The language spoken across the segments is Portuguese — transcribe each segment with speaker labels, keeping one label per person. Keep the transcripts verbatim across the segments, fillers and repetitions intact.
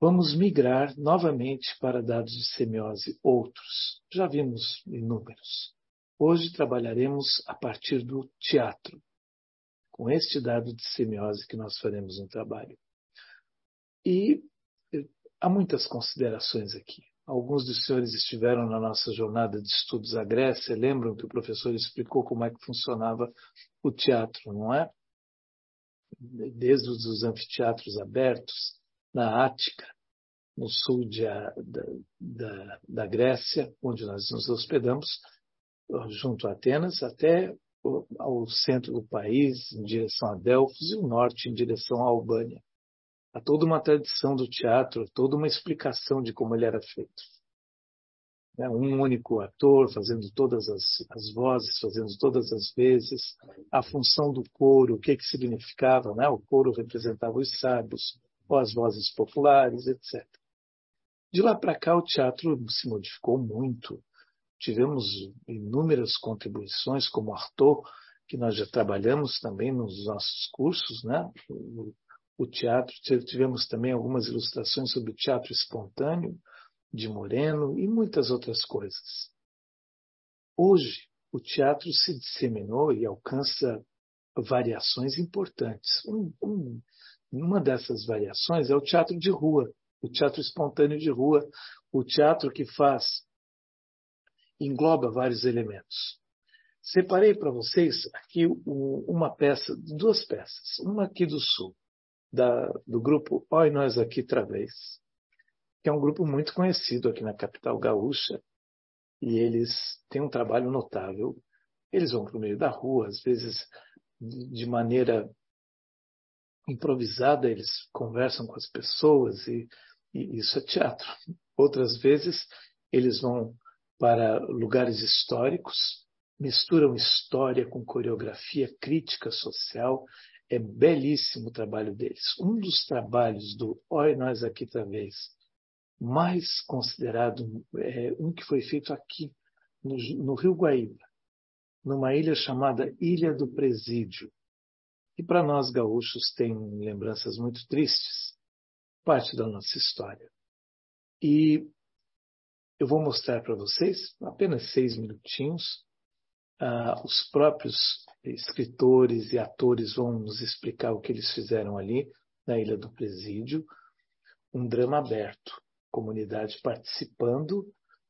Speaker 1: Vamos migrar novamente para dados de semiose outros. Já vimos inúmeros. Hoje trabalharemos a partir do teatro. Com este dado de semiose que nós faremos um trabalho. E há muitas considerações aqui. Alguns dos senhores estiveram na nossa jornada de estudos à Grécia, lembram que o professor explicou como é que funcionava o teatro, não é? Desde os anfiteatros abertos, na Ática, no sul de, da, da, da Grécia, onde nós nos hospedamos, junto a Atenas, até ao centro do país, em direção a Delfos, e o norte, em direção à Albânia. Há toda uma tradição do teatro, toda uma explicação de como ele era feito. Um único ator fazendo todas as, as vozes, fazendo todas as vezes, a função do coro, o que, que significava, né? O coro representava os sábios, ou as vozes populares, etcétera. De lá para cá, o teatro se modificou muito. Tivemos inúmeras contribuições, como Artaud, que nós já trabalhamos também nos nossos cursos, né? O, o teatro, tivemos também algumas ilustrações sobre o teatro espontâneo, de Moreno, e muitas outras coisas. Hoje, o teatro se disseminou e alcança variações importantes. Um, um, uma dessas variações é o teatro de rua, o teatro espontâneo de rua, o teatro que faz, engloba vários elementos. Separei para vocês aqui uma peça, duas peças, uma aqui do Sul, da, do grupo Oi Nós Aqui Travês, que é um grupo muito conhecido aqui na capital gaúcha, e eles têm um trabalho notável. Eles vão para o meio da rua, às vezes de maneira improvisada, eles conversam com as pessoas, e, e isso é teatro. Outras vezes eles vão para lugares históricos, misturam história com coreografia, crítica social. É belíssimo o trabalho deles. Um dos trabalhos do Oi Nós Aqui Travês, mais considerado, é um que foi feito aqui, no, no Rio Guaíba, numa ilha chamada Ilha do Presídio. E para nós gaúchos tem lembranças muito tristes, parte da nossa história. E eu vou mostrar para vocês, apenas seis minutinhos, uh, os próprios escritores e atores vão nos explicar o que eles fizeram ali na Ilha do Presídio, um drama aberto, comunidade participando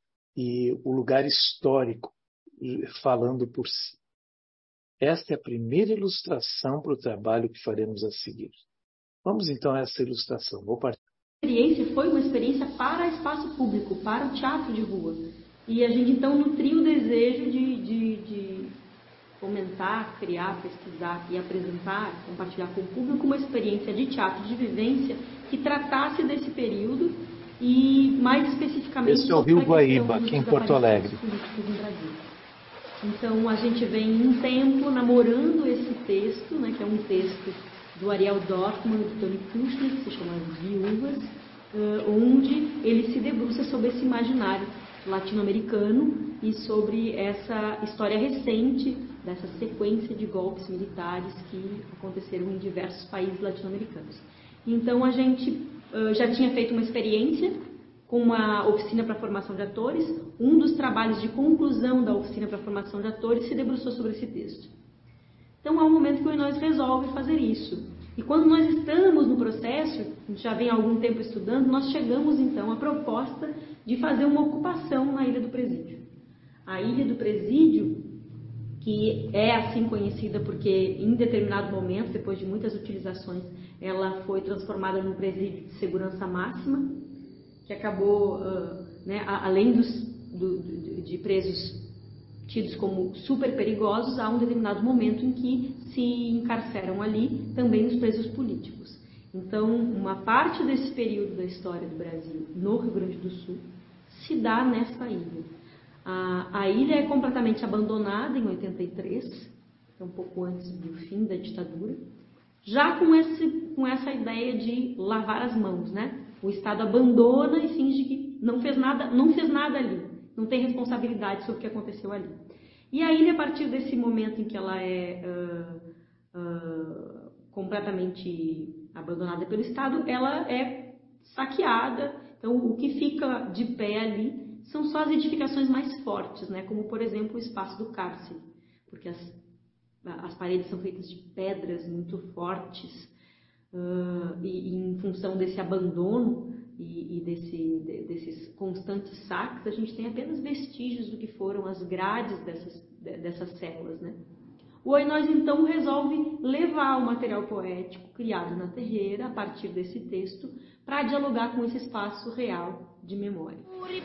Speaker 1: e o lugar histórico falando por si. Esta é a primeira ilustração para o trabalho que faremos a seguir. Vamos então a essa ilustração. Vou partir.
Speaker 2: A experiência foi uma experiência para espaço público, para o teatro de rua. E a gente então nutriu o desejo de, de, de comentar, criar, pesquisar e apresentar, compartilhar com o público uma experiência de teatro de vivência que tratasse desse período e mais especificamente
Speaker 1: esse é o Rio Guaíba, aqui em Porto Alegre.
Speaker 2: Políticos no Brasil. Então a gente vem um tempo namorando esse texto, né, que é um texto do Ariel Dorfman e do Tony Kushner, que se chama Viúvas, uh, onde ele se debruça sobre esse imaginário latino-americano e sobre essa história recente dessa sequência de golpes militares que aconteceram em diversos países latino-americanos. Então a gente uh, já tinha feito uma experiência com uma oficina para formação de atores. Um dos trabalhos de conclusão da oficina para formação de atores se debruçou sobre esse texto. Então há um momento que o nós resolve fazer isso. E quando nós estamos no processo, a gente já vem há algum tempo estudando, nós chegamos então à proposta de fazer uma ocupação na Ilha do Presídio. A Ilha do Presídio, que é assim conhecida porque em determinado momento, depois de muitas utilizações, ela foi transformada num presídio de segurança máxima, que acabou, uh, né, além dos, do, de, de presos tidos como super perigosos, há um determinado momento em que se encarceram ali também os presos políticos. Então, uma parte desse período da história do Brasil no Rio Grande do Sul se dá nessa ilha. A, a ilha é completamente abandonada em oitenta e três, é um pouco antes do fim da ditadura, já com, esse, com essa ideia de lavar as mãos, né? O Estado abandona e finge que não fez nada, não fez nada ali, não tem responsabilidade sobre o que aconteceu ali. E a ilha, a partir desse momento em que ela é uh, uh, completamente abandonada pelo Estado, ela é saqueada. Então, o que fica de pé ali são só as edificações mais fortes, né? Como, por exemplo, o espaço do cárcere, porque as, as paredes são feitas de pedras muito fortes, uh, e, e em função desse abandono e, e desse, de, desses constantes saques, a gente tem apenas vestígios do que foram as grades dessas, dessas células, né? O Oinós, então, resolve levar o material poético criado na terreira, a partir desse texto, para dialogar com esse espaço real de memória.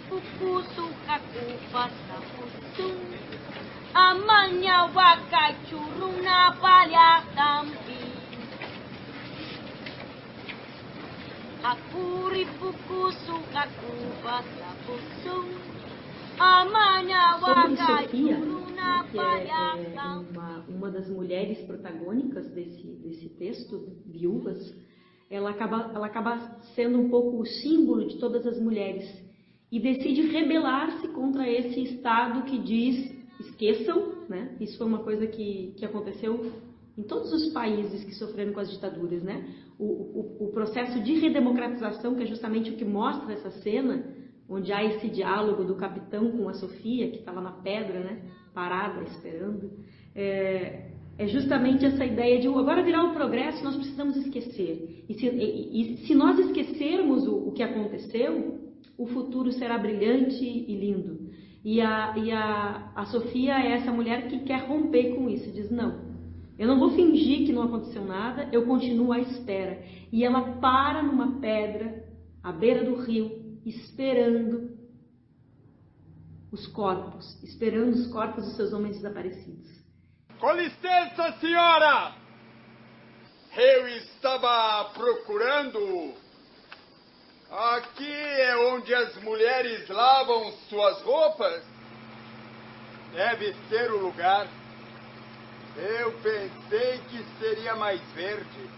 Speaker 2: Sobre Sofia, que é, é uma, uma das mulheres protagônicas desse, desse texto, Viúvas, ela acaba, ela acaba sendo um pouco o símbolo de todas as mulheres e decide rebelar-se contra esse Estado que diz, esqueçam, né? Isso foi uma coisa que, que aconteceu em todos os países que sofreram com as ditaduras, né? O, o, o processo de redemocratização, que é justamente o que mostra essa cena, onde há esse diálogo do capitão com a Sofia, que está lá na pedra, né, parada, esperando, é, é justamente essa ideia de agora virar o progresso, nós precisamos esquecer. E se, e, e, se nós esquecermos o, o que aconteceu, o futuro será brilhante e lindo. E, a, e a, a Sofia é essa mulher que quer romper com isso, diz, não, eu não vou fingir que não aconteceu nada, eu continuo à espera. E ela para numa pedra, à beira do rio, esperando os corpos, esperando os corpos dos seus homens desaparecidos.
Speaker 3: Com licença, senhora! Eu estava procurando. Aqui é onde as mulheres lavam suas roupas? Deve ser o lugar. Eu pensei que seria mais verde.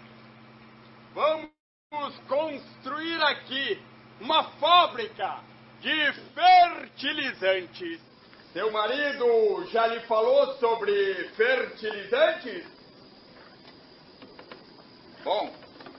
Speaker 3: Vamos construir aqui uma fábrica de fertilizantes. Seu marido já lhe falou sobre fertilizantes? Bom,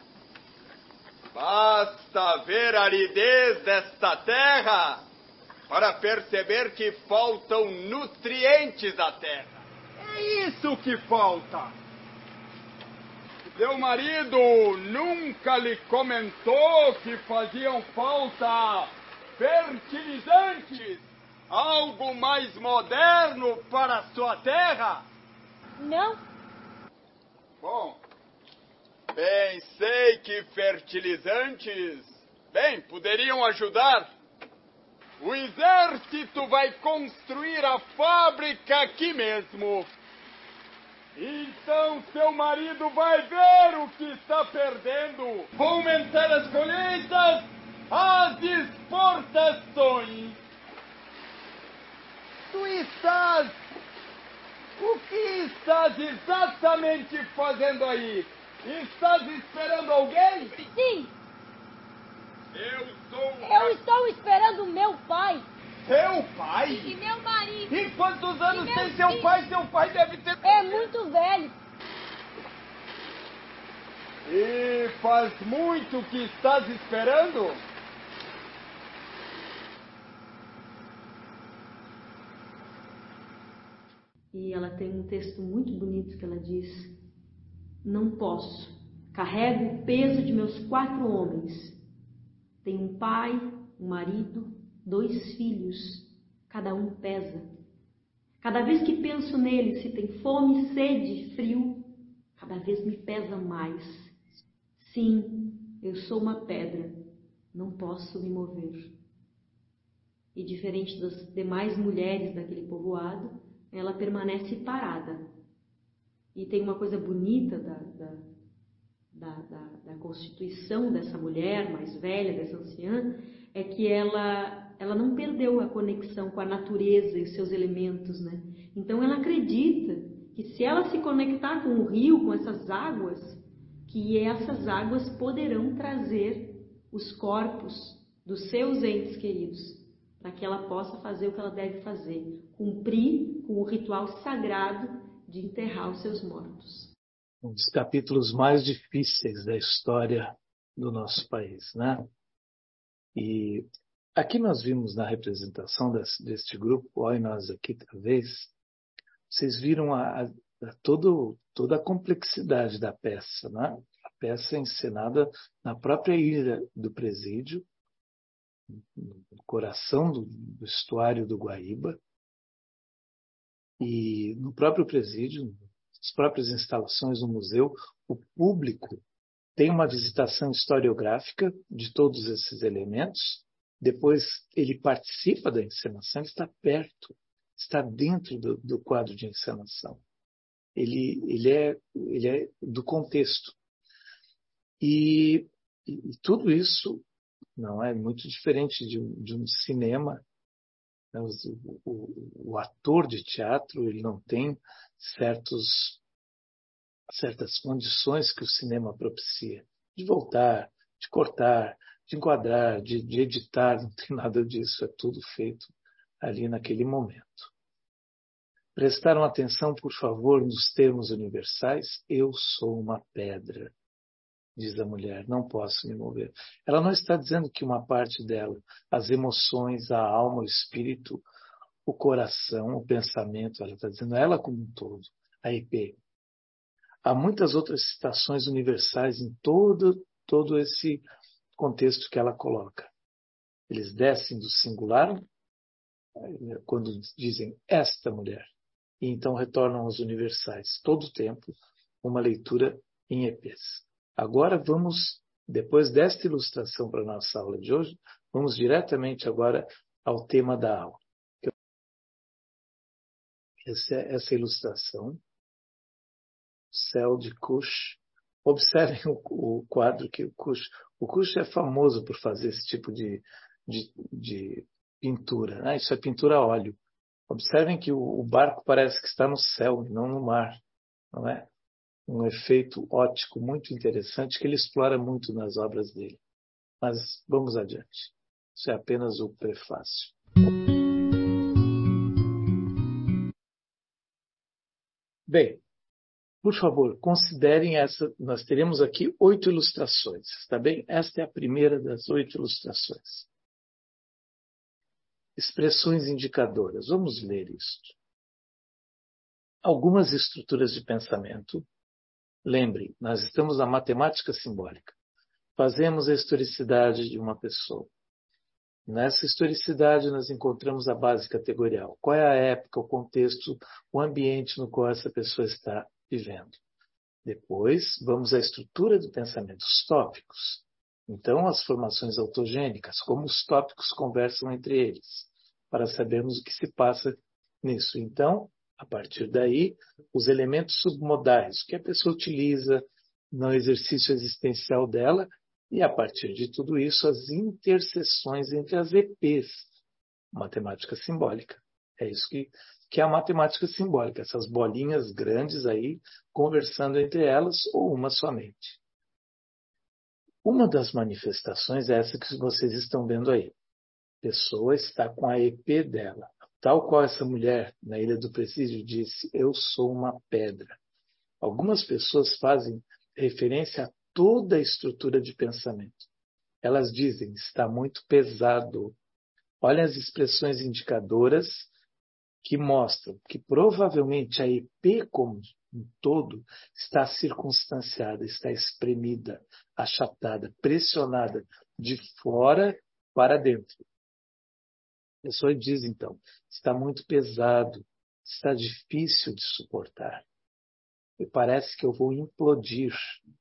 Speaker 3: basta ver a aridez desta terra para perceber que faltam nutrientes à terra. É isso que falta. Seu marido nunca lhe comentou que faziam falta fertilizantes? Algo mais moderno para a sua terra?
Speaker 4: Não.
Speaker 3: Bom, pensei que fertilizantes, bem, poderiam ajudar. O exército vai construir a fábrica aqui mesmo. Então seu marido vai ver o que está perdendo. Vão aumentar as colheitas, as exportações. Tu estás... O que estás exatamente fazendo aí? Estás esperando alguém?
Speaker 4: Sim.
Speaker 3: Eu sou...
Speaker 4: Eu estou esperando meu pai.
Speaker 3: Seu pai?
Speaker 4: E meu marido.
Speaker 3: E quantos anos
Speaker 4: E
Speaker 3: tem
Speaker 4: meu
Speaker 3: seu
Speaker 4: filho?
Speaker 3: pai? Seu pai deve ter...
Speaker 4: É muito velho.
Speaker 3: E faz muito que estás esperando?
Speaker 2: E ela tem um texto muito bonito que ela diz: não posso, carrego o peso de meus quatro homens. Tenho um pai, um marido, dois filhos, cada um pesa. Cada vez que penso nele, se tem fome, sede, frio, cada vez me pesa mais. Sim, eu sou uma pedra, não posso me mover. E diferente das demais mulheres daquele povoado, ela permanece parada. E tem uma coisa bonita da, da, da, da, da constituição dessa mulher mais velha, dessa anciã, é que ela, ela não perdeu a conexão com a natureza e os seus elementos, né? Então ela acredita que se ela se conectar com o rio, com essas águas, que essas águas poderão trazer os corpos dos seus entes queridos, para que ela possa fazer o que ela deve fazer, cumprir com o ritual sagrado de enterrar os seus mortos.
Speaker 1: Um dos capítulos mais difíceis da história do nosso país, né? E aqui nós vimos na representação desse, deste grupo, olha nós aqui talvez, vocês viram a, a, a todo, toda a complexidade da peça, né? A peça é encenada na própria ilha do Presídio, no coração do, do estuário do Guaíba, e no próprio presídio, nas próprias instalações do museu, o público tem uma visitação historiográfica de todos esses elementos, depois ele participa da encenação, ele está perto, está dentro do, do quadro de encenação. Ele, ele, é, ele é do contexto. E, e, e tudo isso não é muito diferente de um, de um cinema. O, o, o ator de teatro ele não tem certos, certas condições que o cinema propicia. De voltar, de cortar, de enquadrar, de, de editar, não tem nada disso. É tudo feito ali naquele momento. Prestaram atenção, por favor, nos termos universais? Eu sou uma pedra, diz a mulher, não posso me mover. Ela não está dizendo que uma parte dela, as emoções, a alma, o espírito, o coração, o pensamento, ela está dizendo ela como um todo, a E P. Há muitas outras citações universais em todo, todo esse contexto que ela coloca. Eles descem do singular, quando dizem esta mulher, e então retornam aos universais. Todo o tempo, uma leitura em E Pês. Agora vamos, depois desta ilustração para a nossa aula de hoje, vamos diretamente agora ao tema da aula. Essa, essa ilustração, Céu de Kush. Observem o, o quadro que o Kush... O Kush é famoso por fazer esse tipo de, de, de pintura. Né? Isso é pintura a óleo. Observem que o, o barco parece que está no céu e não no mar. Não é? Um efeito óptico muito interessante que ele explora muito nas obras dele. Mas vamos adiante. Isso é apenas o prefácio. Bem, por favor, considerem essa. Nós teremos aqui oito ilustrações, está bem? Esta é a primeira das oito ilustrações. Expressões indicadoras. Vamos ler isto. Algumas estruturas de pensamento. Lembrem, nós estamos na matemática simbólica. Fazemos a historicidade de uma pessoa. Nessa historicidade nós encontramos a base categorial. Qual é a época, o contexto, o ambiente no qual essa pessoa está vivendo. Depois, vamos à estrutura do pensamento, os tópicos. Então, as formações autogênicas, como os tópicos conversam entre eles, para sabermos o que se passa nisso. Então, a partir daí, os elementos submodais, que a pessoa utiliza no exercício existencial dela, e a partir de tudo isso, as interseções entre as E Pês, matemática simbólica. É isso que, que é a matemática simbólica, essas bolinhas grandes aí, conversando entre elas, ou uma somente. Uma das manifestações é essa que vocês estão vendo aí. A pessoa está com a E P dela. Tal qual essa mulher na Ilha do Presídio disse, eu sou uma pedra. Algumas pessoas fazem referência a toda a estrutura de pensamento. Elas dizem, está muito pesado. Olhem as expressões indicadoras que mostram que provavelmente a E P como um todo está circunstanciada, está espremida, achatada, pressionada de fora para dentro. A pessoa diz, então, está muito pesado, está difícil de suportar. Me parece que eu vou implodir.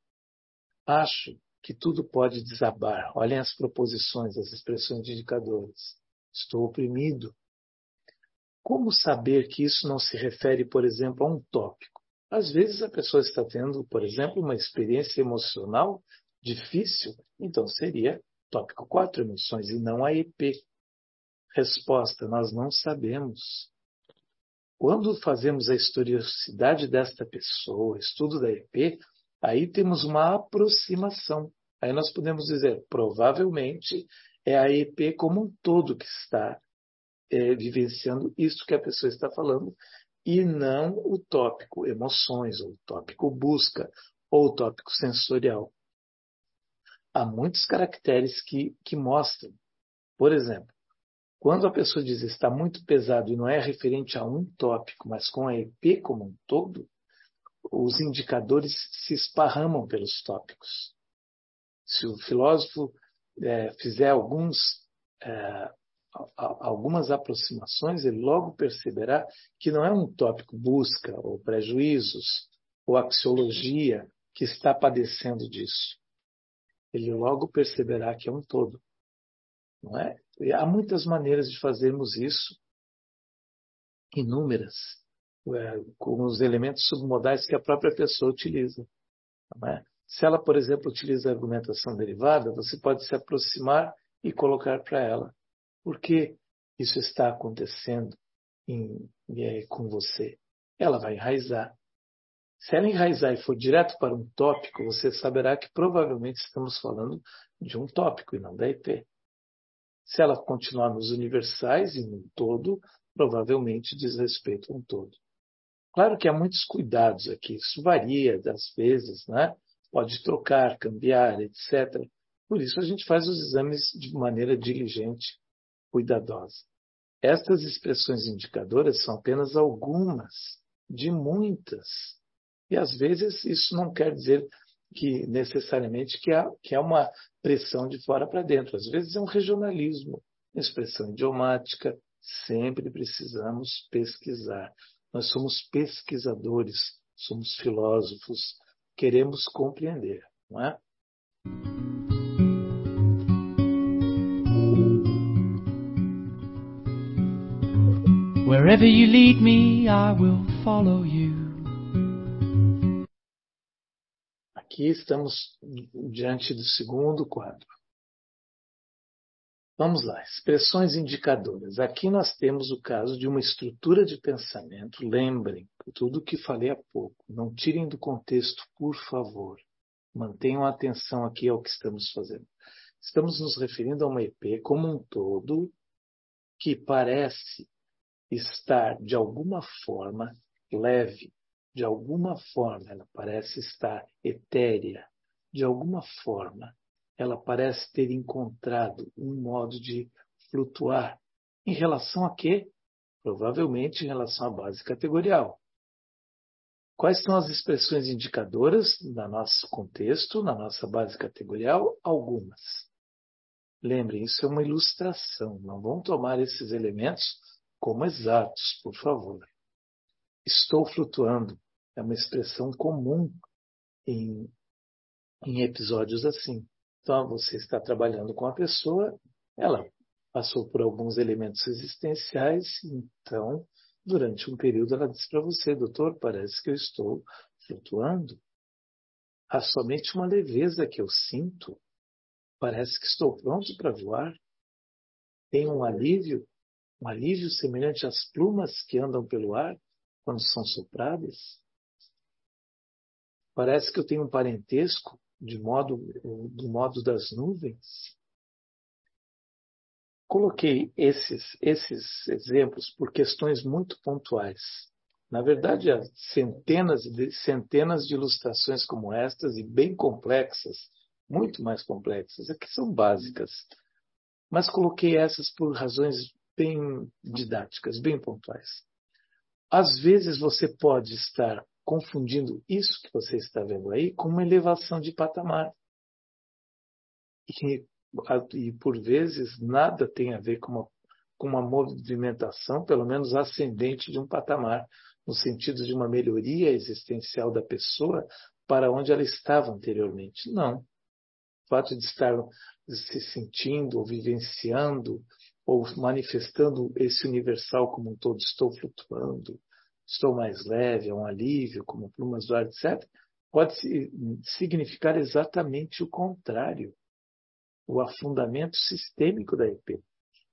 Speaker 1: Acho que tudo pode desabar. Olhem as proposições, as expressões indicadoras. Estou oprimido. Como saber que isso não se refere, por exemplo, a um tópico? Às vezes a pessoa está tendo, por exemplo, uma experiência emocional difícil, então seria tópico quatro, emoções, e não a E P. Resposta, nós não sabemos. Quando fazemos a historicidade desta pessoa, estudo da E P, aí temos uma aproximação. Aí nós podemos dizer, provavelmente é a E P como um todo que está é, vivenciando isso que a pessoa está falando, e não o tópico emoções, ou o tópico busca, ou o tópico sensorial. há muitos caracteres que, que mostram. Por exemplo, quando a pessoa diz está muito pesado e não é referente a um tópico, mas com a E P como um todo, os indicadores se esparramam pelos tópicos. Se o filósofo é, fizer alguns, é, algumas aproximações, ele logo perceberá que não é um tópico busca, ou prejuízos, ou axiologia que está padecendo disso. Ele logo perceberá que é um todo. Não é? E há muitas maneiras de fazermos isso, inúmeras, é, com os elementos submodais que a própria pessoa utiliza. Não é? Se ela, por exemplo, utiliza a argumentação derivada, você pode se aproximar e colocar para ela por que isso está acontecendo em, é, com você. Ela vai enraizar. Se ela enraizar e for direto para um tópico, você saberá que provavelmente estamos falando de um tópico e não da E P. Se ela continuar nos universais e no todo, provavelmente diz respeito a um todo. Claro que há muitos cuidados aqui, isso varia às vezes, né? Pode trocar, cambiar, etcétera. Por isso a gente faz os exames de maneira diligente, cuidadosa. Estas expressões indicadoras são apenas algumas de muitas. E às vezes isso não quer dizer que necessariamente que há, que há uma pressão de fora para dentro. Às vezes é um regionalismo, expressão idiomática. Sempre precisamos pesquisar. Nós somos pesquisadores, somos filósofos, queremos compreender, não é?
Speaker 5: Wherever you lead me, I will follow you.
Speaker 1: Aqui estamos diante do segundo quadro. Vamos lá, expressões indicadoras. Aqui nós temos o caso de uma estrutura de pensamento. Lembrem tudo o que falei há pouco. Não tirem do contexto, por favor. Mantenham a atenção aqui ao que estamos fazendo. Estamos nos referindo a uma E P como um todo que parece estar, de alguma forma, leve. De alguma forma, ela parece estar etérea. De alguma forma, ela parece ter encontrado um modo de flutuar. Em relação a quê? Provavelmente em relação à base categorial. Quais são as expressões indicadoras no nosso contexto, na nossa base categorial? Algumas. Lembrem, isso é uma ilustração. Não vão tomar esses elementos como exatos, por favor. Estou flutuando é uma expressão comum em, em episódios assim. Então, você está trabalhando com a pessoa, ela passou por alguns elementos existenciais, então, durante um período, ela disse para você, doutor, parece que eu estou flutuando. Há somente uma leveza que eu sinto. Parece que estou pronto para voar. Tem um alívio, um alívio semelhante às plumas que andam pelo ar quando são sopradas. Parece que eu tenho um parentesco de modo, do modo das nuvens. Coloquei esses, esses exemplos por questões muito pontuais. Na verdade, há centenas de, centenas de ilustrações como estas e bem complexas, muito mais complexas, aqui são básicas. Mas coloquei essas por razões bem didáticas, bem pontuais. Às vezes você pode estar confundindo isso que você está vendo aí com uma elevação de patamar. E, e por vezes, nada tem a ver com uma, com uma movimentação, pelo menos ascendente de um patamar, no sentido de uma melhoria existencial da pessoa para onde ela estava anteriormente. Não. O fato de estar se sentindo ou vivenciando ou manifestando esse universal como um todo, estou flutuando, estou mais leve, é um alívio, como plumas do ar, etcétera, pode significar exatamente o contrário, o afundamento sistêmico da E P.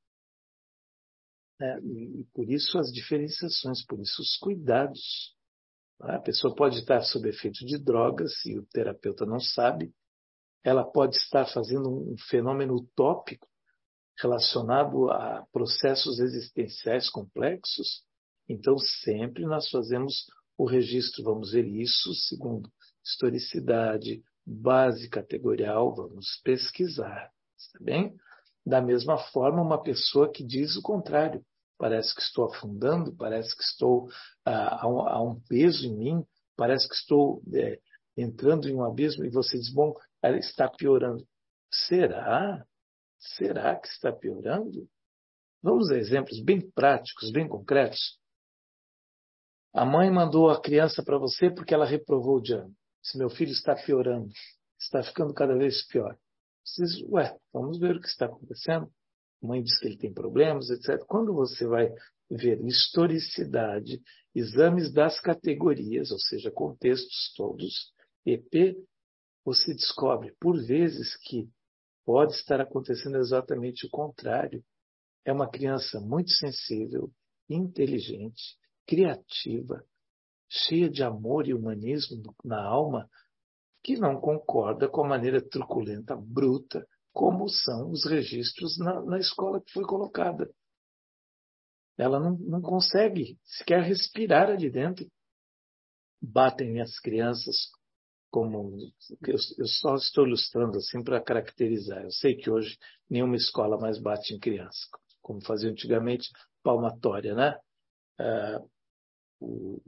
Speaker 1: É, e por isso as diferenciações, por isso os cuidados. A pessoa pode estar sob efeito de drogas e o terapeuta não sabe. Ela pode estar fazendo um fenômeno utópico relacionado a processos existenciais complexos. Então, sempre nós fazemos o registro, vamos ver isso segundo historicidade, base categorial, vamos pesquisar, está bem? Da mesma forma, uma pessoa que diz o contrário, parece que estou afundando, parece que estou ah, há, um, há um peso em mim, parece que estou é, entrando em um abismo, e você diz, bom, ela está piorando. Será? Será que está piorando? Vamos a exemplos bem práticos, bem concretos. A mãe mandou a criança para você porque ela reprovou de ano. Se meu filho está piorando, está ficando cada vez pior. Você diz, ué, vamos ver o que está acontecendo. A mãe diz que ele tem problemas, etcétera. Quando você vai ver historicidade, exames das categorias, ou seja, contextos todos, E P, você descobre, por vezes, que pode estar acontecendo exatamente o contrário. É uma criança muito sensível, inteligente, criativa, cheia de amor e humanismo na alma, que não concorda com a maneira truculenta, bruta, como são os registros na, na escola que foi colocada. Ela não, não consegue sequer respirar ali dentro. Batem as crianças como... Eu, eu só estou ilustrando assim para caracterizar. Eu sei que hoje nenhuma escola mais bate em criança, como fazia antigamente, palmatória, né? Ah, o,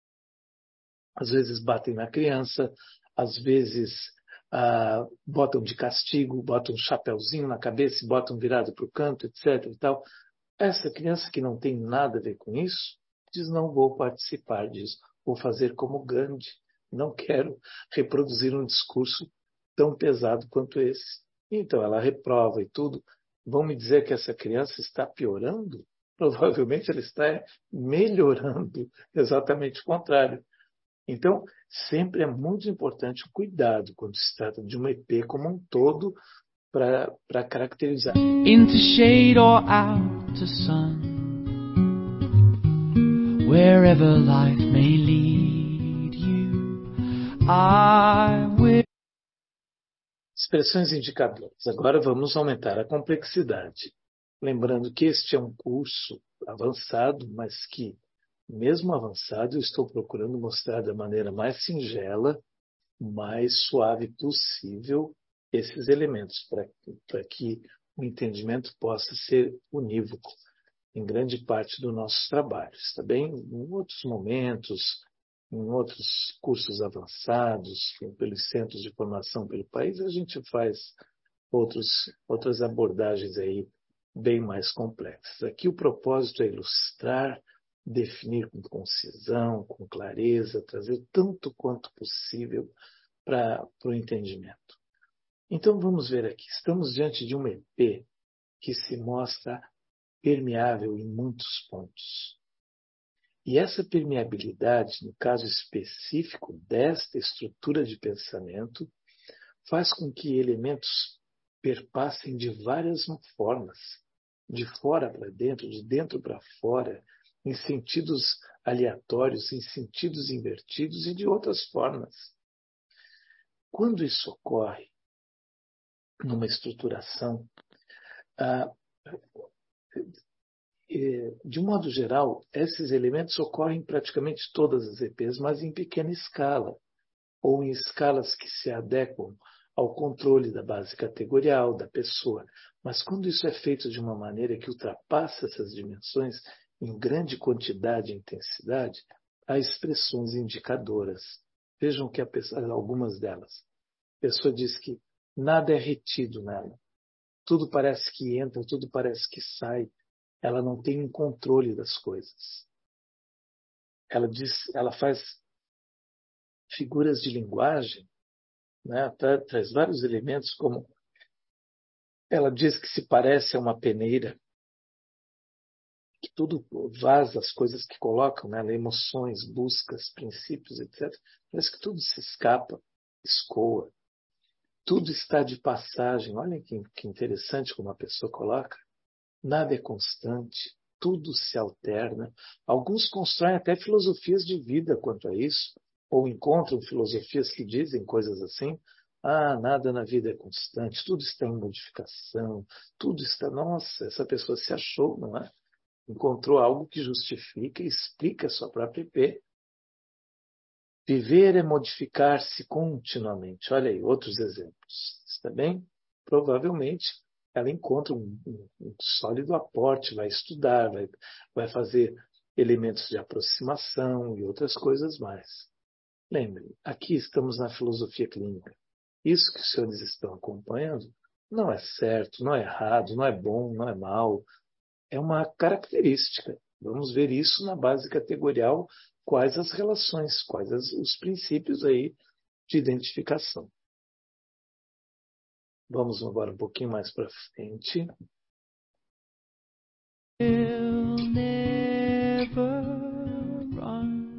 Speaker 1: às vezes batem na criança, às vezes ah, botam de castigo, botam um chapéuzinho na cabeça e botam virado para o canto, etcétera. E tal. Essa criança que não tem nada a ver com isso, diz, não vou participar disso, vou fazer como Gandhi, não quero reproduzir um discurso tão pesado quanto esse. Então ela reprova e tudo. Vão me dizer que essa criança está piorando? Provavelmente ela está melhorando, exatamente o contrário. Então, sempre é muito importante o cuidado quando se trata de uma E P como um todo para caracterizar.
Speaker 5: Into shade or out to sun, wherever life may lead you, I will.
Speaker 1: Expressões indicadoras. Agora vamos aumentar a complexidade. Lembrando que este é um curso avançado, mas que, mesmo avançado, eu estou procurando mostrar da maneira mais singela, mais suave possível esses elementos, para que o entendimento possa ser unívoco em grande parte dos nossos trabalhos. Tá bem? Em outros momentos, em outros cursos avançados, pelos centros de formação pelo país, a gente faz outros, outras abordagens aí bem mais complexas. Aqui o propósito é ilustrar, definir com concisão, com clareza, trazer tanto quanto possível para o entendimento. Então vamos ver aqui. Estamos diante de uma E P que se mostra permeável em muitos pontos. E essa permeabilidade, no caso específico desta estrutura de pensamento, faz com que elementos perpassem de várias formas, de fora para dentro, de dentro para fora, em sentidos aleatórios, em sentidos invertidos e de outras formas. Quando isso ocorre numa estruturação, de um modo geral, esses elementos ocorrem em praticamente todas as E Ps, mas em pequena escala, ou em escalas que se adequam ao controle da base categorial da pessoa. Mas quando isso é feito de uma maneira que ultrapassa essas dimensões em grande quantidade e intensidade, há expressões indicadoras. Vejam que há algumas delas. A pessoa diz que nada é retido nela. Tudo parece que entra, tudo parece que sai. Ela não tem um controle das coisas. Ela diz, ela faz figuras de linguagem, né? Traz vários elementos, como ela diz que se parece a uma peneira, que tudo vaza as coisas que colocam, né? Emoções, buscas, princípios, etcétera. Parece que tudo se escapa, escoa. Tudo está de passagem. Olha que, que interessante como a pessoa coloca. Nada é constante, tudo se alterna. Alguns constroem até filosofias de vida quanto a isso, ou encontram filosofias que dizem coisas assim. Ah, nada na vida é constante, tudo está em modificação, tudo está... Nossa, essa pessoa se achou, não é? Encontrou algo que justifica e explica a sua própria I P. Viver é modificar-se continuamente. Olha aí, outros exemplos. Está bem? Provavelmente ela encontra um, um, um sólido aporte, vai estudar, vai, vai fazer elementos de aproximação e outras coisas mais. Lembre, aqui estamos na filosofia clínica. Isso que os senhores estão acompanhando não é certo, não é errado, não é bom, não é mal. É uma característica. Vamos ver isso na base categorial, quais as relações, quais as, os princípios aí de identificação. Vamos agora um pouquinho mais para frente.
Speaker 5: Will never run.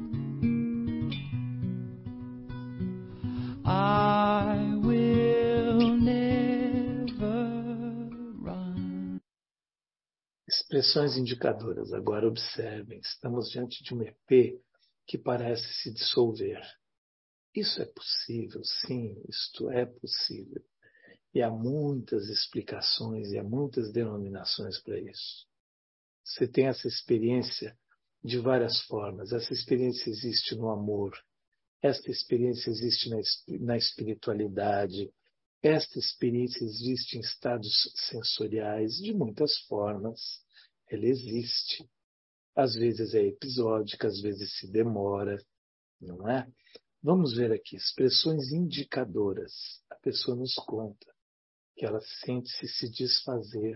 Speaker 5: I will never run.
Speaker 1: Expressões indicadoras. Agora observem, estamos diante de um E P que parece se dissolver. Isso é possível, sim, isto é possível. E há muitas explicações e há muitas denominações para isso. Você tem essa experiência de várias formas. Essa experiência existe no amor. Esta experiência existe na, na espiritualidade. Esta experiência existe em estados sensoriais de muitas formas. Ela existe. Às vezes é episódica, às vezes se demora, não é? Vamos ver aqui, expressões indicadoras. A pessoa nos conta que ela sente-se se desfazer.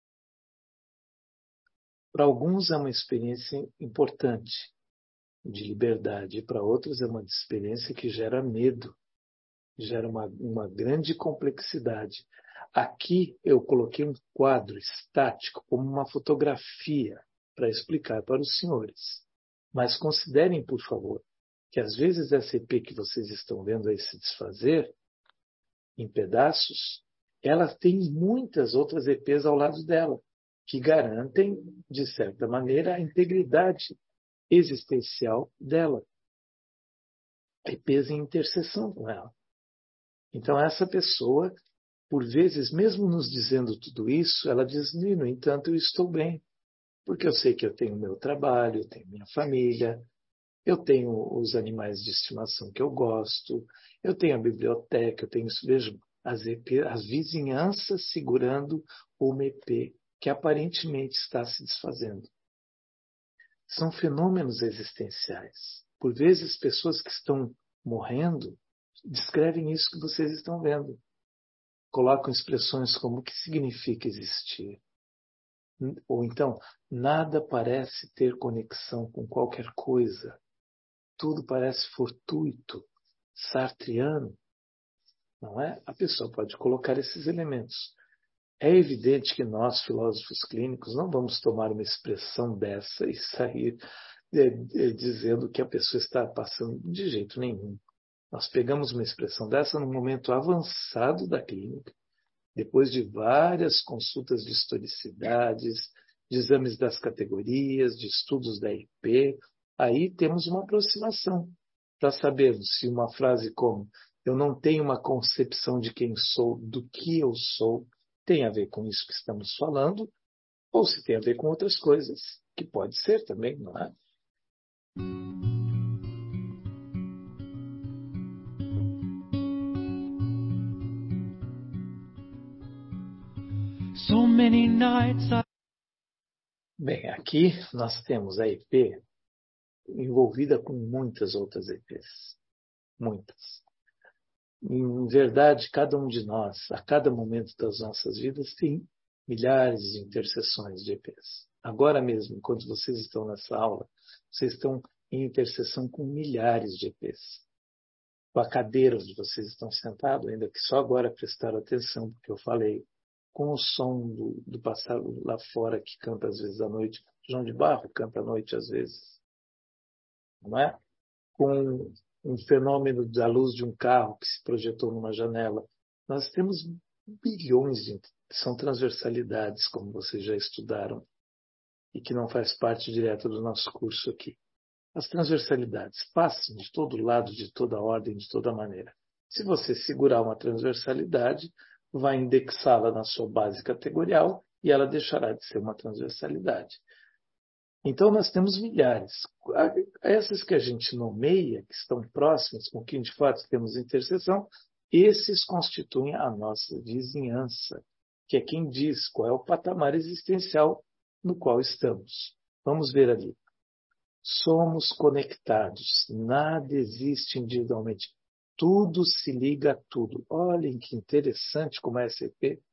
Speaker 1: Para alguns é uma experiência importante, de liberdade, e para outros é uma experiência que gera medo, gera uma, uma grande complexidade. Aqui eu coloquei um quadro estático, como uma fotografia, para explicar para os senhores. Mas considerem, por favor, que às vezes essa E P que vocês estão vendo aí se desfazer em pedaços, ela tem muitas outras E Pês ao lado dela, que garantem, de certa maneira, a integridade existencial dela. E Pês em interseção com ela. Então, essa pessoa, por vezes, mesmo nos dizendo tudo isso, ela diz, no entanto, eu estou bem, porque eu sei que eu tenho meu trabalho, eu tenho minha família, eu tenho os animais de estimação que eu gosto, eu tenho a biblioteca, eu tenho isso, vejam, as, E P, as vizinhanças segurando uma E P que aparentemente está se desfazendo. São fenômenos existenciais. Por vezes, pessoas que estão morrendo descrevem isso que vocês estão vendo. Colocam expressões como o que significa existir. Ou então, nada parece ter conexão com qualquer coisa. Tudo parece fortuito, sartreano. Não é? A pessoa pode colocar esses elementos. É evidente que nós, filósofos clínicos, não vamos tomar uma expressão dessa e sair é, é, dizendo que a pessoa está passando de jeito nenhum. Nós pegamos uma expressão dessa num momento avançado da clínica, depois de várias consultas de historicidades, de exames das categorias, de estudos da I P, aí temos uma aproximação para sabermos se uma frase como eu não tenho uma concepção de quem sou, do que eu sou, tem a ver com isso que estamos falando, ou se tem a ver com outras coisas, que pode ser também, não é?
Speaker 5: So many nights I...
Speaker 1: Bem, aqui nós temos a I P envolvida com muitas outras E Pês. Muitas. Em verdade, cada um de nós, a cada momento das nossas vidas, tem milhares de interseções de E Pês. Agora mesmo, enquanto vocês estão nessa aula, vocês estão em interseção com milhares de E Pês. Com a cadeira onde vocês estão sentados, ainda que só agora prestaram atenção, porque eu falei, com o som do, do pássaro lá fora, que canta às vezes à noite. João de Barro canta à noite às vezes. Não é? Com um fenômeno da luz de um carro que se projetou numa janela. Nós temos bilhões de... São transversalidades, como vocês já estudaram, e que não faz parte direta do nosso curso aqui. As transversalidades passam de todo lado, de toda ordem, de toda maneira. Se você segurar uma transversalidade, vai indexá-la na sua base categorial e ela deixará de ser uma transversalidade. Então, nós temos milhares. Essas que a gente nomeia, que estão próximas, com quem de fato temos interseção, esses constituem a nossa vizinhança, que é quem diz qual é o patamar existencial no qual estamos. Vamos ver ali. Somos conectados, nada existe individualmente. Tudo se liga a tudo. Olhem que interessante como é essa E P.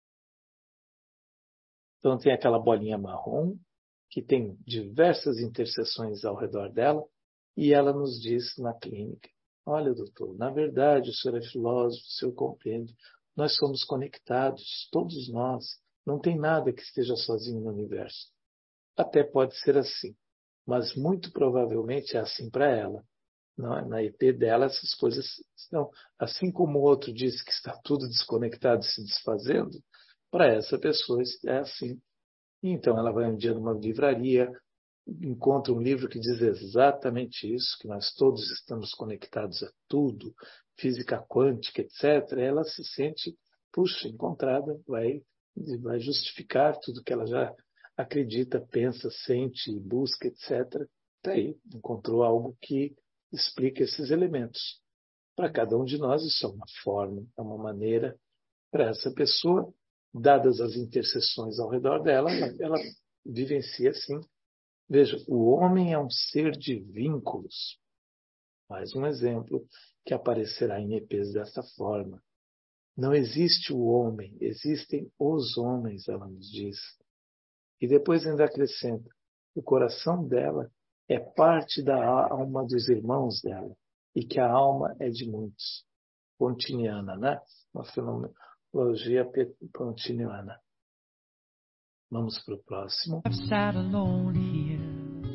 Speaker 1: Então tem aquela bolinha marrom, que tem diversas interseções ao redor dela, e ela nos diz na clínica, olha, doutor, na verdade o senhor é filósofo, o senhor compreende, nós somos conectados, todos nós, não tem nada que esteja sozinho no universo. Até pode ser assim, mas muito provavelmente é assim para ela. Não, na E P dela essas coisas estão, assim como o outro diz que está tudo desconectado se desfazendo, para essa pessoa é assim. Então ela vai um dia numa livraria, encontra um livro que diz exatamente isso, que nós todos estamos conectados a tudo, física quântica, etcétera. Ela se sente, puxa, encontrada, vai, vai justificar tudo que ela já acredita, pensa, sente, busca, etcétera. Daí encontrou algo que explica esses elementos. Para cada um de nós isso é uma forma, é uma maneira. Para essa pessoa, dadas as interseções ao redor dela, ela, ela vivencia assim. Veja, o homem é um ser de vínculos. Mais um exemplo que aparecerá em E Ps dessa forma. Não existe o homem, existem os homens, ela nos diz. E depois ainda acrescenta, o coração dela é parte da alma dos irmãos dela, e que a alma é de muitos. Pontiniana, né? Uma fenomenologia pontiniana. Vamos para o próximo.
Speaker 5: I've sat alone here,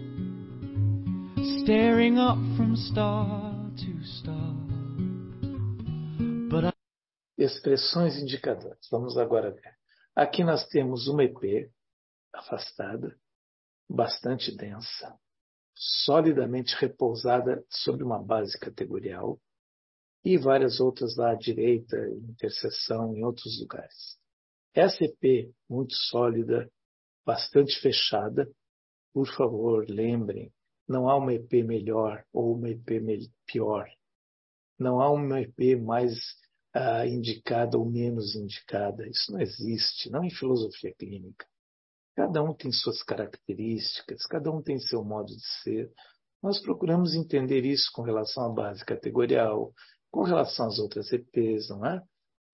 Speaker 5: staring up from star to star. But I...
Speaker 1: Expressões indicadoras. Vamos agora ver. Aqui nós temos uma E P afastada, bastante densa, solidamente repousada sobre uma base categorial, e várias outras lá à direita, em interseção, em outros lugares. Essa E P muito sólida, bastante fechada, por favor, lembrem, não há uma E P melhor ou uma E P pior. Não há uma E P mais uh, indicada ou menos indicada. Isso não existe, não em filosofia clínica. Cada um tem suas características, cada um tem seu modo de ser. Nós procuramos entender isso com relação à base categorial, com relação às outras E Ps, não é?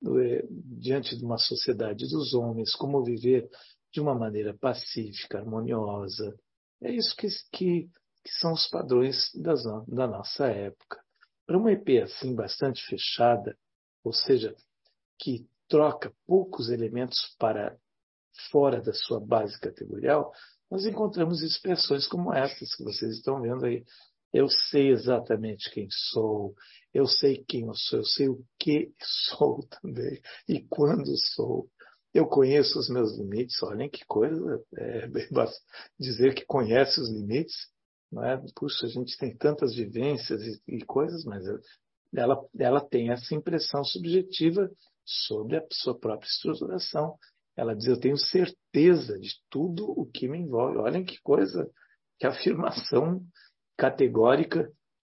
Speaker 1: Diante de uma sociedade dos homens, como viver de uma maneira pacífica, harmoniosa. É isso que, que, que são os padrões das, da nossa época. Para uma E P assim, bastante fechada, ou seja, que troca poucos elementos para fora da sua base categorial, nós encontramos expressões como essas que vocês estão vendo aí. Eu sei exatamente quem sou, eu sei quem eu sou, eu sei o que sou também e quando sou. Eu conheço os meus limites, olhem que coisa, é, dizer que conhece os limites, não é? Puxa, a gente tem tantas vivências e, e coisas, mas ela, ela tem essa impressão subjetiva sobre a sua própria estruturação. Ela diz, eu tenho certeza de tudo o que me envolve. Olhem que coisa, que afirmação categórica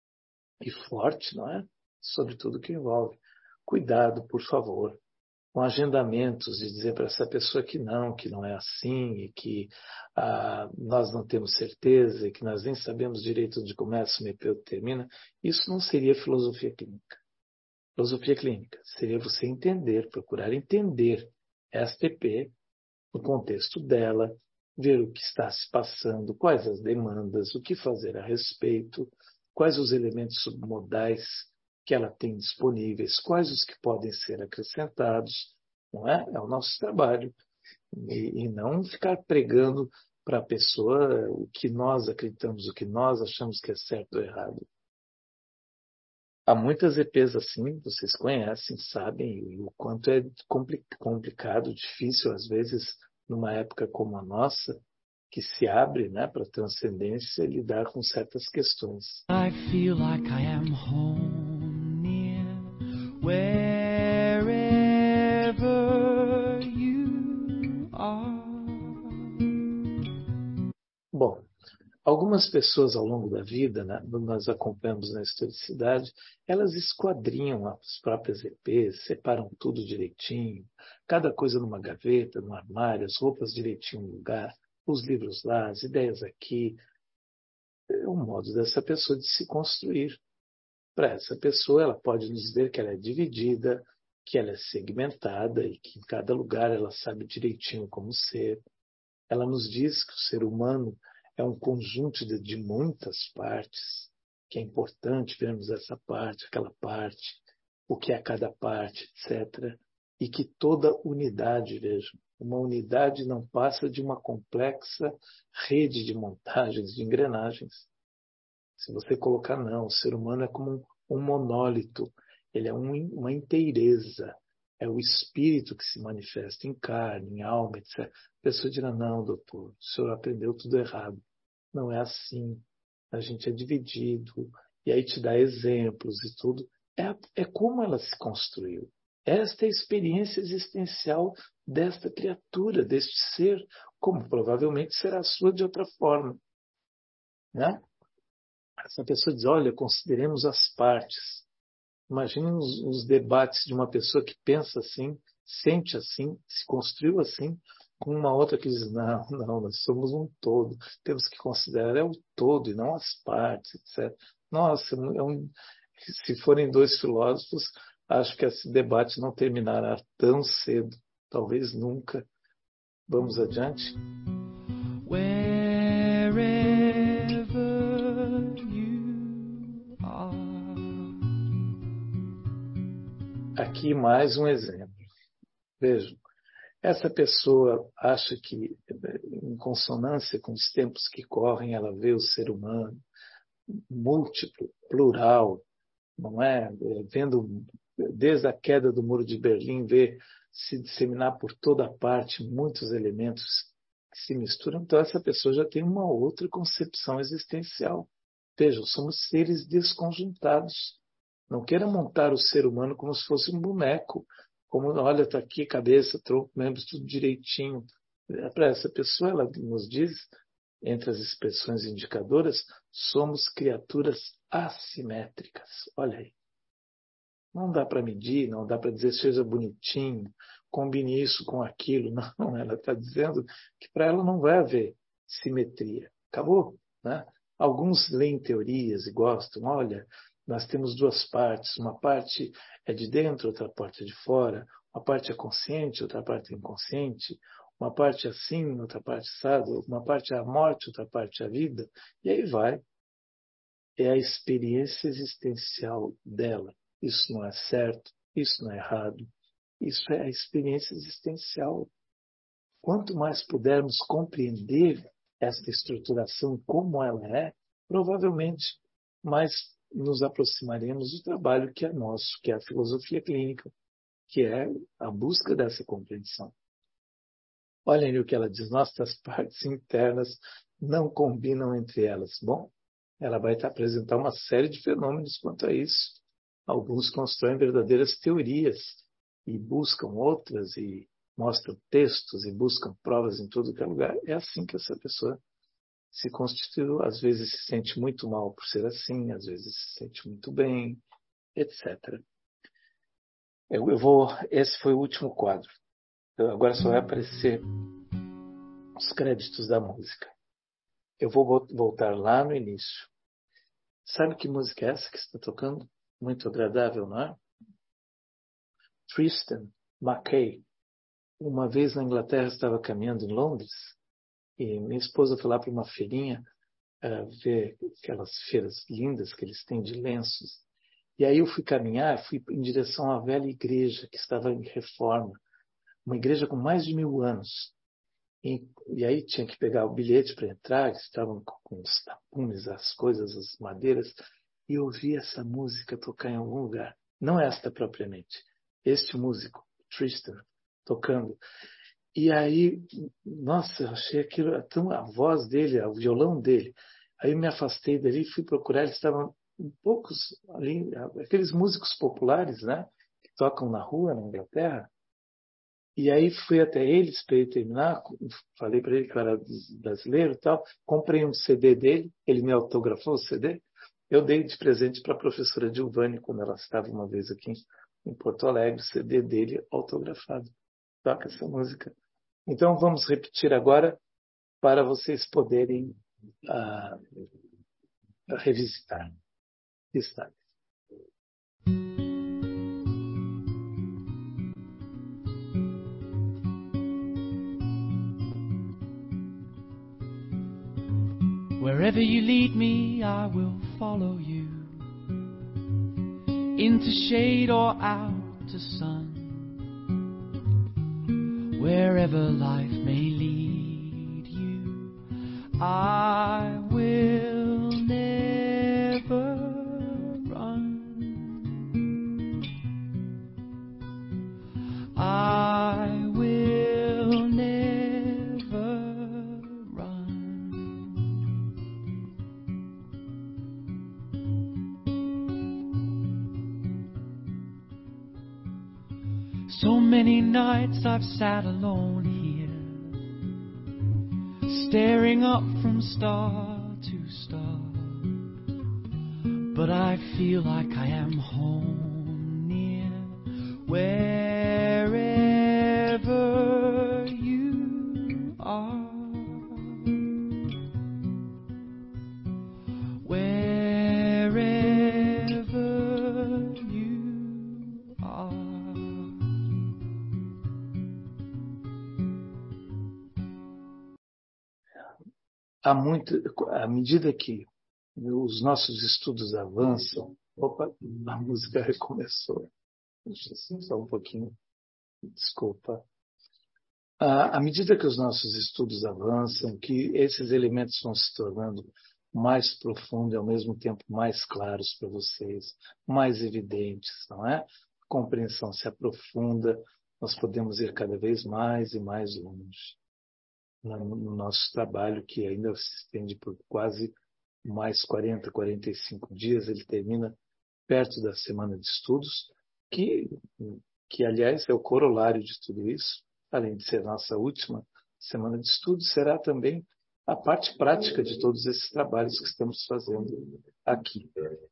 Speaker 1: e forte, não é? Sobre tudo que envolve. Cuidado, por favor, com agendamentos de dizer para essa pessoa que não, que não é assim, e que ah, nós não temos certeza, e que nós nem sabemos direito onde começa o E P termina. Isso não seria filosofia clínica. Filosofia clínica seria você entender, procurar entender esta E P, no contexto dela, ver o que está se passando, quais as demandas, o que fazer a respeito, quais os elementos submodais que ela tem disponíveis, quais os que podem ser acrescentados, não é? É o nosso trabalho. E, e não ficar pregando para a pessoa o que nós acreditamos, o que nós achamos que é certo ou errado. Há muitas E Ps assim, vocês conhecem, sabem o quanto é complicado, difícil, às vezes, numa época como a nossa, que se abre, né, para a transcendência, lidar com certas questões.
Speaker 5: I feel like I am home near wherever you are.
Speaker 1: Bom, Algumas pessoas ao longo da vida, né, nós acompanhamos na historicidade, elas esquadrinham as próprias E Pês, separam tudo direitinho, cada coisa numa gaveta, no armário, as roupas direitinho no lugar, os livros lá, as ideias aqui. É um modo dessa pessoa de se construir. Para essa pessoa, ela pode nos dizer que ela é dividida, que ela é segmentada e que em cada lugar ela sabe direitinho como ser. Ela nos diz que o ser humano é um conjunto de, de muitas partes, que é importante vermos essa parte, aquela parte, o que é cada parte, etcétera. E que toda unidade, vejam, uma unidade não passa de uma complexa rede de montagens, de engrenagens. Se você colocar, não, o ser humano é como um, um monólito, ele é um, uma inteireza, é o espírito que se manifesta em carne, em alma, etcétera. A pessoa dirá, não, doutor, o senhor aprendeu tudo errado. Não é assim. A gente é dividido, e aí te dá exemplos e tudo. É, é como ela se construiu. Esta é a experiência existencial desta criatura, deste ser, como provavelmente será a sua de outra forma. Né? Essa pessoa diz, olha, consideremos as partes. Imagine os, os debates de uma pessoa que pensa assim, sente assim, se construiu assim, com uma outra que diz, não, não, nós somos um todo, temos que considerar é o todo e não as partes, etcétera. Nossa, é um, se forem dois filósofos, acho que esse debate não terminará tão cedo, talvez nunca. Vamos adiante?
Speaker 5: Wherever you are.
Speaker 1: Aqui mais um exemplo. Vejam, essa pessoa acha que, em consonância com os tempos que correm, ela vê o ser humano múltiplo, plural, não é? Vendo desde a queda do Muro de Berlim, vê se disseminar por toda parte muitos elementos que se misturam. Então essa pessoa já tem uma outra concepção existencial. Vejam, somos seres desconjuntados. Não queira montar o ser humano como se fosse um boneco. Como, olha, está aqui cabeça, tronco, membros, tudo direitinho. Para essa pessoa, ela nos diz, entre as expressões indicadoras, somos criaturas assimétricas. Olha aí. Não dá para medir, não dá para dizer seja bonitinho, combine isso com aquilo. Não, ela está dizendo que para ela não vai haver simetria. Acabou, né? Alguns leem teorias e gostam. Olha, nós temos duas partes. Uma parte é de dentro, outra parte é de fora. Uma parte é consciente, outra parte é inconsciente. Uma parte é assim, outra parte assada. Uma parte é a morte, outra parte é a vida. E aí vai. É a experiência existencial dela. Isso não é certo, isso não é errado. Isso é a experiência existencial. Quanto mais pudermos compreender esta estruturação como ela é, provavelmente mais nos aproximaremos do trabalho que é nosso, que é a filosofia clínica, que é a busca dessa compreensão. Olhem o que ela diz, nossas partes internas não combinam entre elas. Bom, ela vai apresentar uma série de fenômenos quanto a isso. Alguns constroem verdadeiras teorias e buscam outras e mostram textos e buscam provas em todo que é lugar. É assim que essa pessoa se constituiu. Às vezes se sente muito mal por ser assim, às vezes se sente muito bem, etcétera. Eu, eu vou. Esse foi o último quadro. Eu, agora só vai aparecer os créditos da música. Eu vou voltar lá no início. Sabe que música é essa que está tocando? Muito agradável, não é? Tristan Mackay. Uma vez na Inglaterra estava caminhando em Londres e minha esposa foi lá para uma feirinha uh, ver aquelas feiras lindas que eles têm de lenços. E aí eu fui caminhar, fui em direção à velha igreja que estava em reforma, uma igreja com mais de mil anos. E, e aí tinha que pegar o bilhete para entrar, eles estavam com os tapumes, as coisas, as madeiras, e eu ouvi essa música tocar em algum lugar. Não esta propriamente. Este músico, Tristan, tocando. E aí, nossa, eu achei aquilo, tão, a voz dele, o violão dele. Aí eu me afastei dali e fui procurar, eles estavam um poucos ali, aqueles músicos populares, né, que tocam na rua, na Inglaterra. E aí fui até eles para ele terminar, falei para ele que eu era brasileiro e tal, comprei um C D dele, ele me autografou o C D, eu dei de presente para a professora Gilvani, quando ela estava uma vez aqui em Porto Alegre, o C D dele autografado. Toca essa música. Então vamos repetir agora para vocês poderem uh, revisitar. Está.
Speaker 5: Wherever you lead me, I will follow you. Into shade or out to sun. Wherever life may lead you, I will never run. I will never run. So many nights I've sat alone here, staring up from star to star, but I feel like I am home near wherever you are. Wherever you are.
Speaker 1: Há muito, à medida que os nossos estudos avançam, opa, a música recomeçou. Deixa eu só um pouquinho, desculpa. À, à medida que os nossos estudos avançam, que esses elementos vão se tornando mais profundos e ao mesmo tempo mais claros para vocês, mais evidentes, não é? A compreensão se aprofunda, nós podemos ir cada vez mais e mais longe no nosso trabalho, que ainda se estende por quase mais quarenta, quarenta e cinco dias. Ele termina perto da semana de estudos, que, que aliás é o corolário de tudo isso, além de ser nossa última semana de estudos, será também a parte prática de todos esses trabalhos que estamos fazendo aqui.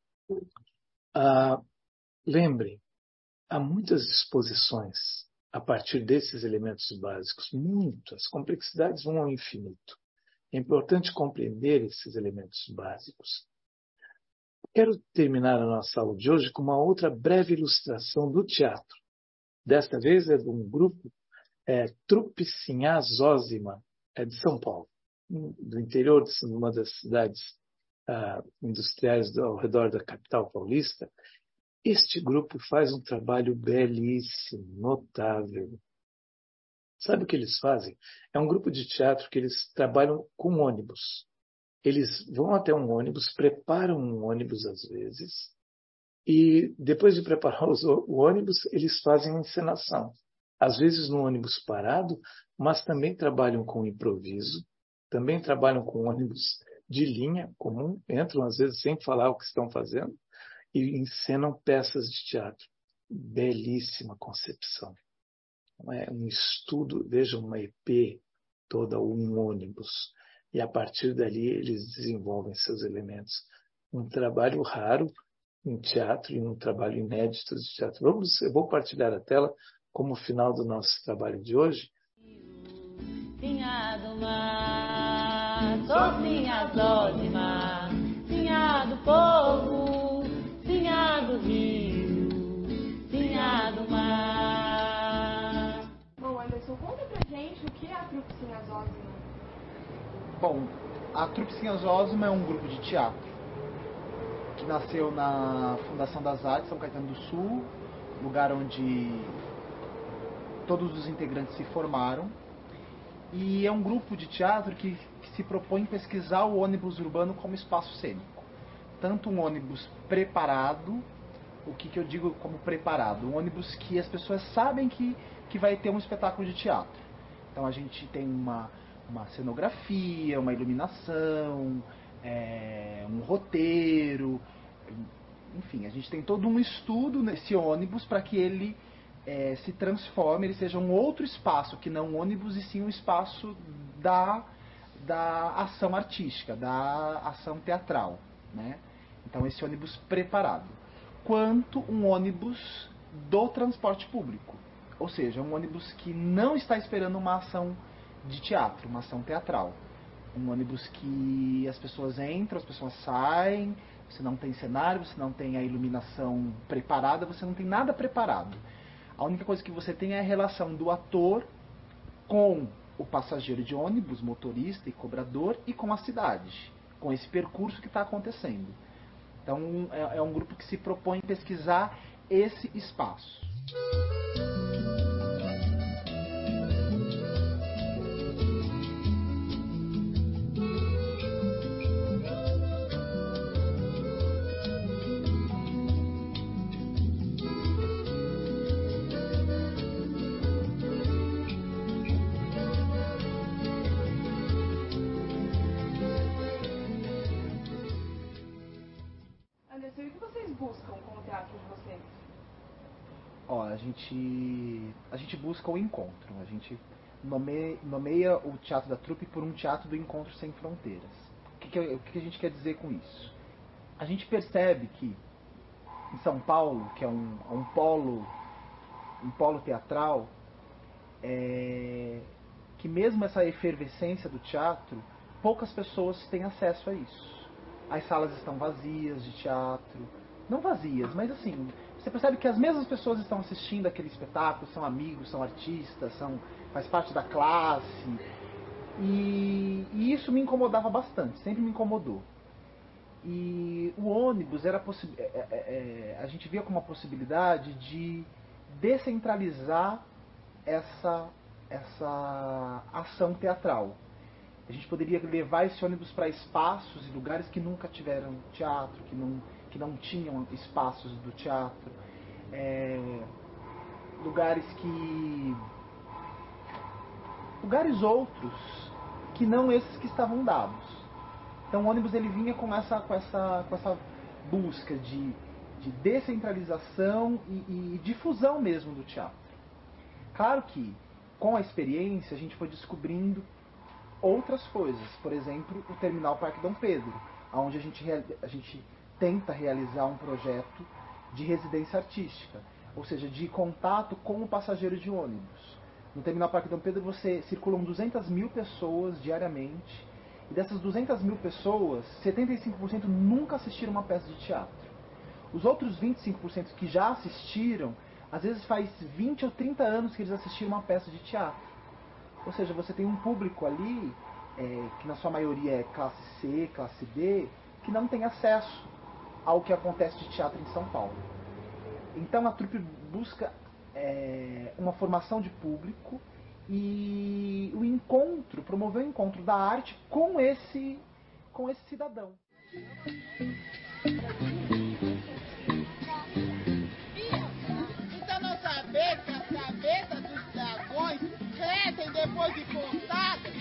Speaker 1: Ah, lembrem, há muitas disposições a partir desses elementos básicos, muitas complexidades vão ao infinito. É importante compreender esses elementos básicos. Quero terminar a nossa aula de hoje com uma outra breve ilustração do teatro. Desta vez é de um grupo, é, Trupe Sinhá Zózima, é de São Paulo, do interior de uma das cidades ah, industriais ao redor da capital paulista. Este grupo faz um trabalho belíssimo, notável. Sabe o que eles fazem? É um grupo de teatro que eles trabalham com ônibus. Eles vão até um ônibus, preparam um ônibus às vezes, e depois de preparar os, o ônibus, eles fazem a encenação. Às vezes no ônibus parado, mas também trabalham com improviso, também trabalham com ônibus de linha comum, entram às vezes sem falar o que estão fazendo, e encenam peças de teatro. Belíssima concepção. É um estudo, vejam, uma E P toda, um ônibus. E a partir dali eles desenvolvem seus elementos. Um trabalho raro em teatro e um trabalho inédito de teatro. Vamos, eu vou partilhar a tela como final do nosso trabalho de hoje.
Speaker 6: Sinhá do mar, sou sinhá zózima, sinhá do povo, sinhá do rio, sinhá do mar.
Speaker 7: Bom, Anderson, conta pra gente o que é a Trupe Sinhá Zózima.
Speaker 8: Bom, a Trupe Sinhá Zózima é um grupo de teatro que nasceu na Fundação das Artes, São Caetano do Sul, lugar onde todos os integrantes se formaram. E é um grupo de teatro que, que se propõe pesquisar o ônibus urbano como espaço cênico. Tanto um ônibus preparado, o que, que eu digo como preparado? Um ônibus que as pessoas sabem que, que vai ter um espetáculo de teatro. Então a gente tem uma, uma cenografia, uma iluminação, é, um roteiro, enfim, a gente tem todo um estudo nesse ônibus para que ele é, se transforme, ele seja um outro espaço, que não um ônibus, e sim um espaço da, da ação artística, da ação teatral, né? Então, esse ônibus preparado. Quanto um ônibus do transporte público, ou seja, um ônibus que não está esperando uma ação de teatro, uma ação teatral. Um ônibus que as pessoas entram, as pessoas saem, você não tem cenário, você não tem a iluminação preparada, você não tem nada preparado. A única coisa que você tem é a relação do ator com o passageiro de ônibus, motorista e cobrador, e com a cidade, com esse percurso que está acontecendo. Então é, é um grupo que se propõe pesquisar esse espaço.
Speaker 7: Anderson, e o que vocês buscam com o teatro de vocês?
Speaker 8: Ó, a gente, a gente busca o encontro. A gente nomeia, nomeia o Teatro da Trupe por um teatro do encontro sem fronteiras. O que, que, o que a gente quer dizer com isso? A gente percebe que em São Paulo, que é um, um polo, um polo teatral, é, que mesmo essa efervescência do teatro, poucas pessoas têm acesso a isso. As salas estão vazias de teatro, não vazias, mas assim, você percebe que as mesmas pessoas estão assistindo aquele espetáculo, são amigos, são artistas, são, faz parte da classe, e, e isso me incomodava bastante, sempre me incomodou. E o ônibus era possi- é, é, é, a gente via como uma possibilidade de descentralizar essa, essa ação teatral. A gente poderia levar esse ônibus para espaços e lugares que nunca tiveram teatro, que não, que não tinham espaços do teatro, é, lugares que lugares outros que não esses que estavam dados. Então o ônibus ele vinha com essa, com essa, com essa busca de, de descentralização e, e difusão mesmo do teatro. Claro que com a experiência a gente foi descobrindo outras coisas, por exemplo, o Terminal Parque Dom Pedro, onde a gente, a gente tenta realizar um projeto de residência artística, ou seja, de contato com o passageiro de ônibus. No Terminal Parque Dom Pedro você circulam duzentas mil pessoas diariamente, e dessas duzentas mil pessoas, setenta e cinco por cento nunca assistiram uma peça de teatro. Os outros vinte e cinco por cento que já assistiram, às vezes faz vinte ou trinta anos que eles assistiram uma peça de teatro. Ou seja, você tem um público ali, é, que na sua maioria é classe C, classe D, que não tem acesso ao que acontece de teatro em São Paulo. Então a trupe busca é, uma formação de público e o encontro, promover o encontro da arte com esse, com esse cidadão.
Speaker 9: Então não saber que as cabeças dos dragões crescem depois de cortadas?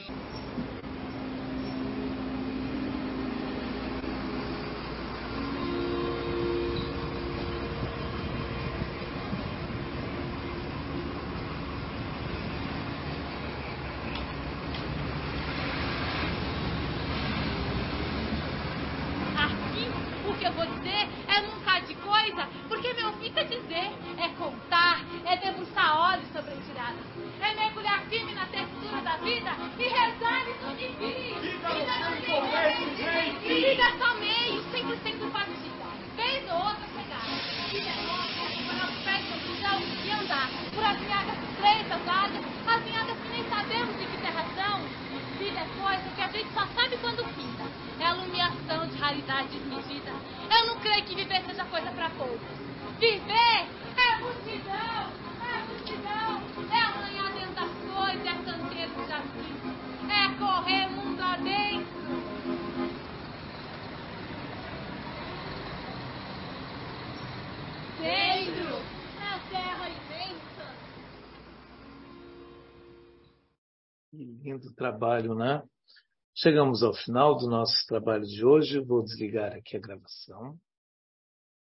Speaker 6: O que eu vou dizer é num bocado de coisa, porque meu fica dizer, é contar, é debruçar óleo sobre a tirada, é mergulhar firme na textura da vida e rezar e subir. Vida não tem meio, vida só meio, sempre sempre partida, vez ou outra chegar. Vida é nossa, para os pés do chão e andar por as vinhadas estreitas, largas, as vinhadas que nem sabemos de que terra são. Vida é coisa que a gente só sabe quando finda. É alumiação de raridade desmedida. Eu não creio que viver seja coisa pra poucos. Viver é multidão, é multidão, é amanhã dentro das coisas, é canteiro de jardim, é correr mundo adentro. Dentro, é terra imensa.
Speaker 1: Que lindo trabalho, né? Chegamos ao final do nosso trabalho de hoje. Vou desligar aqui a gravação.